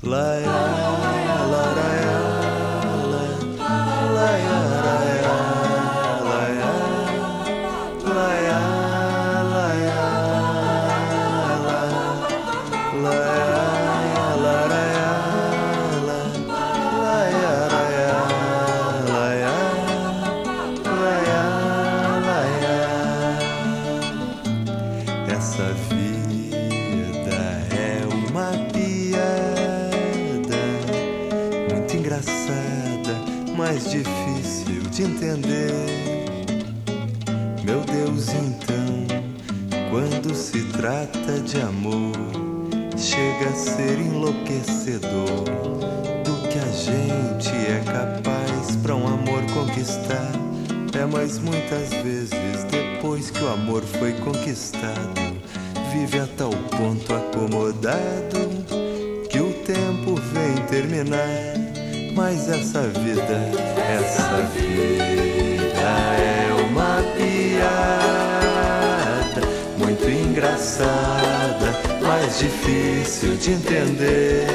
Essa vida é uma piada muito engraçada, mas difícil de entender. Meu Deus, então, quando se trata de amor, chega a ser enlouquecedor do que a gente é capaz pra um amor conquistar. Mas muitas vezes, depois que o amor foi conquistado, vive a tal ponto acomodado que o tempo vem terminar. Mas essa vida é uma piada muito engraçada, mas difícil de entender.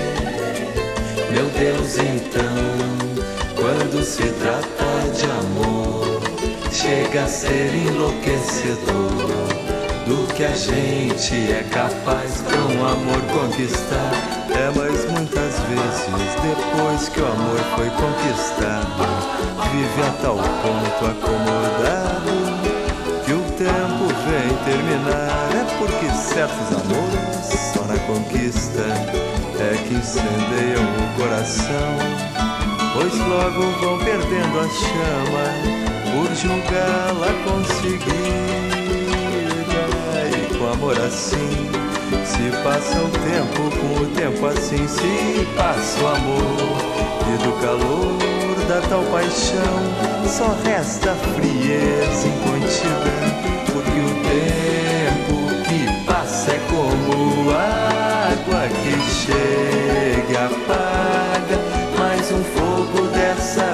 Meu Deus, então, quando se trata de amor, chega a ser enlouquecedor do que a gente é capaz pra um amor conquistar. Mas muitas vezes, depois que o amor foi conquistado, vive a tal ponto acomodado que o tempo vem terminar. É porque certos amores, só na conquista, é que incendeiam o coração, pois logo vão perdendo a chama por julgá-la conseguida. E com amor assim se passa o tempo, com o tempo assim se passa o amor. E do calor da tal paixão só resta frieza incontida, porque o tempo que passa é como água que chega e apaga mais um fogo dessa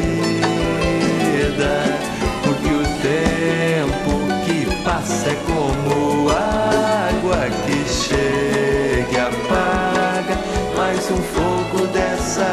vida. Porque o tempo que passa é como água que chega e apaga mais um fogo dessa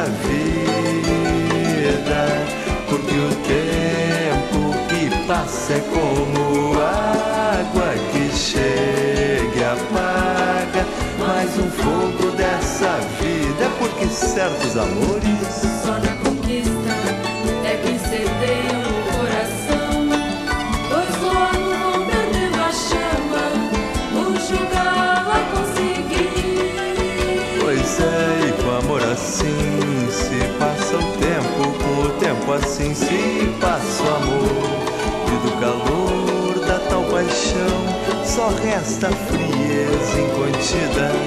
vida. Porque o tempo que passa é como água que chega e apaga mais um fogo dessa vida. É porque certos amores, só na conquista é que incendeiam o coração, pois logo vão perdendo a chama por julgá-la conseguir. pois é, e com amor assim se passa o tempo, com o tempo assim se passa o amor. E do calor da tal paixão só resta frieza incontida,